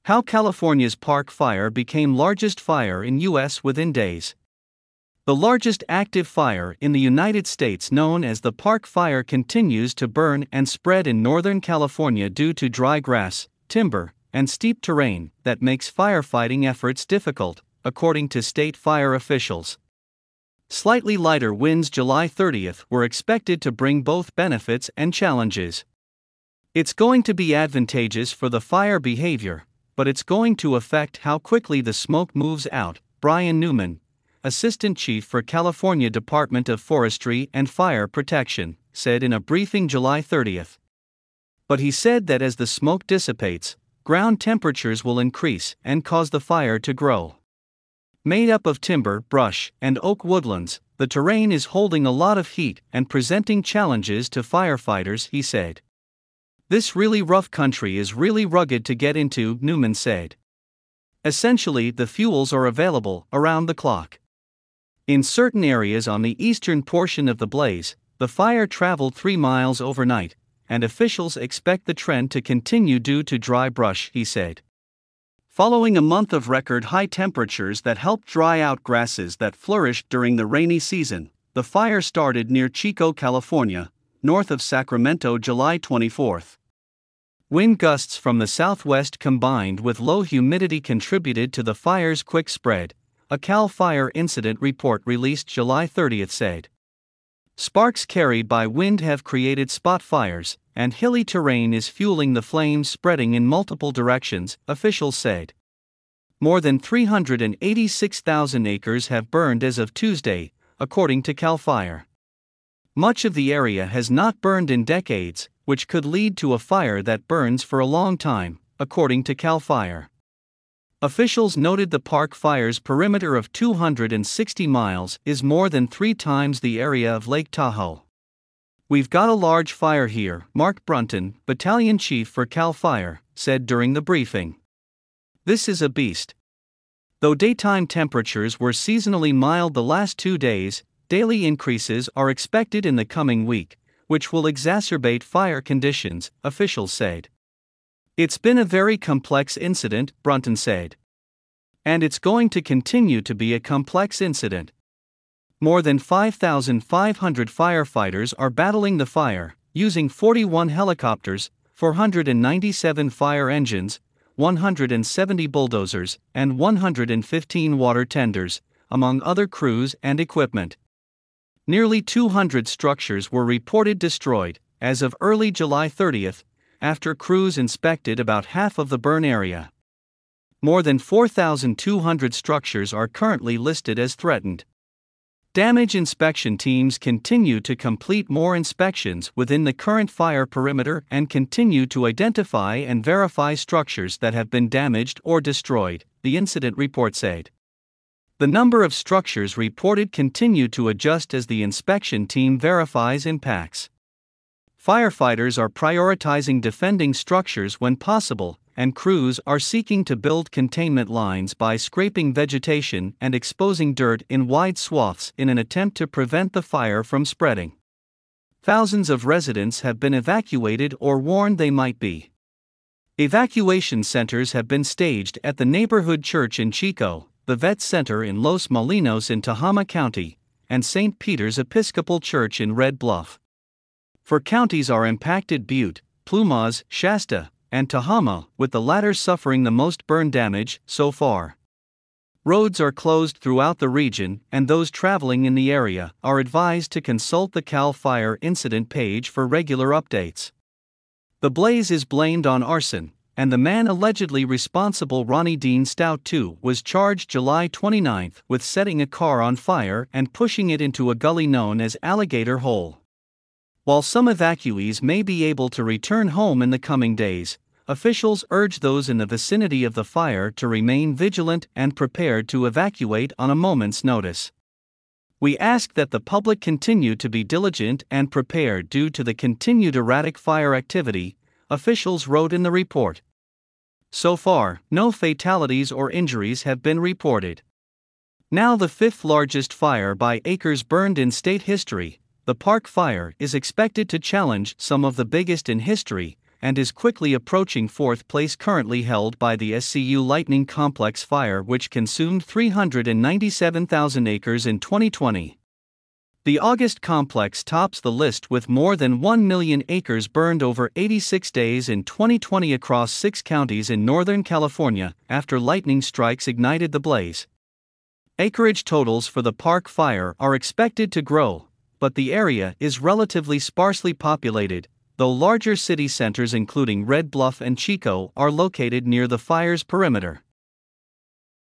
How California's Park Fire became largest fire in U.S. within days. The largest active fire in the United States, known as the Park Fire, continues to burn and spread in Northern California due to dry grass, timber, and steep terrain that makes firefighting efforts difficult, according to state fire officials. Slightly lighter winds July 30th were expected to bring both benefits and challenges. It's going to be advantageous for the fire behavior, but it's going to affect how quickly the smoke moves out, Brian Newman, Assistant Chief for California Department of Forestry and Fire Protection, said in a briefing July 30th. But he said that as the smoke dissipates, ground temperatures will increase and cause the fire to grow. Made up of timber, brush, and oak woodlands, the terrain is holding a lot of heat and presenting challenges to firefighters, he said. This really rough country is really rugged to get into, Newman said. Essentially, the fuels are available around the clock. In certain areas on the eastern portion of the blaze, the fire traveled 3 miles overnight, and officials expect the trend to continue due to dry brush, he said. Following a month of record high temperatures that helped dry out grasses that flourished during the rainy season, the fire started near Chico, California, north of Sacramento, July 24th. Wind gusts from the southwest combined with low humidity contributed to the fire's quick spread, a CAL FIRE incident report released July 30th said. Sparks carried by wind have created spot fires, and hilly terrain is fueling the flames spreading in multiple directions, officials said. More than 386,000 acres have burned as of Tuesday, according to CAL FIRE. Much of the area has not burned in decades, which could lead to a fire that burns for a long time, according to CAL FIRE. Officials noted the Park Fire's perimeter of 260 miles is more than 3 times the area of Lake Tahoe. We've got a large fire here, Mark Brunton, Battalion Chief for CAL FIRE, said during the briefing. This is a beast. Though daytime temperatures were seasonally mild the last 2 days, daily increases are expected in the coming week, which will exacerbate fire conditions, officials said. It's been a very complex incident, Brunton said. And it's going to continue to be a complex incident. More than 5,500 firefighters are battling the fire, using 41 helicopters, 497 fire engines, 170 bulldozers, and 115 water tenders, among other crews and equipment. Nearly 200 structures were reported destroyed, as of early July 30th, after crews inspected about half of the burn area. More than 4,200 structures are currently listed as threatened. Damage inspection teams continue to complete more inspections within the current fire perimeter and continue to identify and verify structures that have been damaged or destroyed, the incident report said. The number of structures reported continue to adjust as the inspection team verifies impacts. Firefighters are prioritizing defending structures when possible, and crews are seeking to build containment lines by scraping vegetation and exposing dirt in wide swaths in an attempt to prevent the fire from spreading. Thousands of residents have been evacuated or warned they might be. Evacuation centers have been staged at the neighborhood church in Chico, the Vet Center in Los Molinos in Tehama County, and St. Peter's Episcopal Church in Red Bluff. 4 counties are impacted: Butte, Plumas, Shasta, and Tehama, with the latter suffering the most burn damage so far. Roads are closed throughout the region, and those traveling in the area are advised to consult the CAL FIRE incident page for regular updates. The blaze is blamed on arson, and the man allegedly responsible, Ronnie Dean Stout II, was charged July 29 with setting a car on fire and pushing it into a gully known as Alligator Hole. While some evacuees may be able to return home in the coming days, officials urge those in the vicinity of the fire to remain vigilant and prepared to evacuate on a moment's notice. We ask that the public continue to be diligent and prepared due to the continued erratic fire activity, officials wrote in the report. So far, no fatalities or injuries have been reported. Now the 5th largest fire by acres burned in state history, the Park Fire is expected to challenge some of the biggest in history, and is quickly approaching fourth place, currently held by the SCU Lightning Complex fire, which consumed 397,000 acres in 2020. The August complex tops the list with more than 1 million acres burned over 86 days in 2020 across 6 counties in Northern California after lightning strikes ignited the blaze. Acreage totals for the Park Fire are expected to grow, but the area is relatively sparsely populated, though larger city centers including Red Bluff and Chico are located near the fire's perimeter.